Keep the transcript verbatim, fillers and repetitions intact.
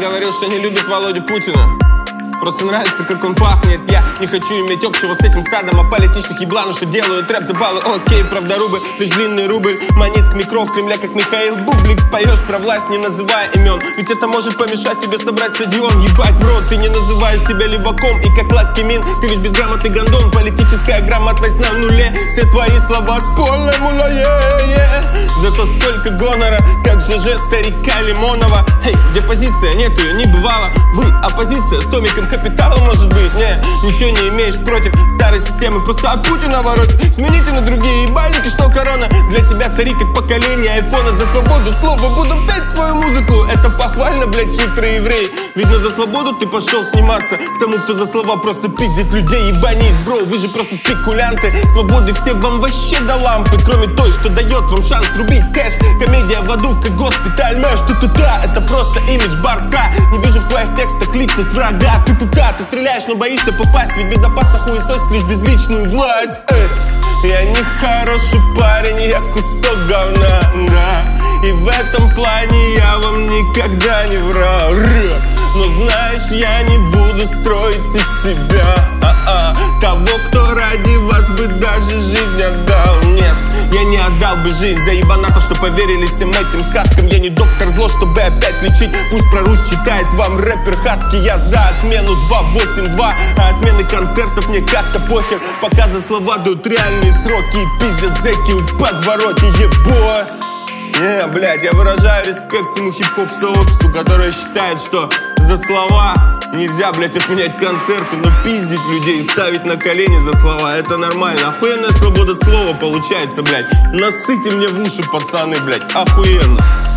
говорил, что не любит Володю Путина. Просто нравится, как он пахнет. Я не хочу иметь общего с этим стадом а политичных ебланов, что делают рэп за баллы. Окей, правдорубы, лишь длинный рубль манит к микро в Кремле, как Михаил Бублик. Споешь про власть, не называя имен, ведь это может помешать тебе собрать стадион. Ебать в рот, ты не называешь себя леваком. И как Лаккимин, ты лишь безграмотный гондон. Политическая грамотность на нуле, все твои слова с полной мулае. Зато сколько гонора, как ЖЖ старика Лимонова. Эй, где позиция? Нет ее, не бывало. Вы оппозиция с томиком капитала, может быть? Не, ничего не имеешь против старой системы, просто от Путина воротит. Смените на другие ебальники, что корона для тебя цари как поколение айфона. За свободу слова буду петь свою музыку. Это похвально, блять, хитрый еврей. Видно, за свободу ты пошел сниматься к тому, кто за слова просто пиздит людей. Ебанись, бро, вы же просто спекулянты. Свободы все вам вообще до лампы, кроме той, что дает вам шанс рубить кэш. Комедия в аду, как госпиталь мэш. Ты-ты-та, это просто имидж борца. Не вижу в твоих текстах личность врага. Ты-ты-та, ты стреляешь, но боишься попасть, ведь безопасно хуесосить лишь безличную власть. Эх, я не хороший парень, я кусок говна, да. И в этом плане я вам никогда не врал. Но знаешь, я не буду строить из себя а-а. того, кто ради вас бы даже жизнь отдал. Нет, я не отдал бы жизнь за ебаната, что поверили всем этим сказкам. Я не доктор зло, чтобы опять лечить. Пусть про Русь читает вам рэпер Хаски. Я за отмену два восемь два, а отмены концертов мне как-то похер. Пока за слова дают реальные сроки и пиздят зэки у подворотни, ебой. Не, блядь, я выражаю респект всему хип-хоп сообществу, которое считает, что за слова нельзя, блядь, отменять концерты, но пиздить людей и ставить на колени за слова — это нормально. Охуенная свобода слова получается, блядь. Насыте мне в уши, пацаны, блядь, охуенно.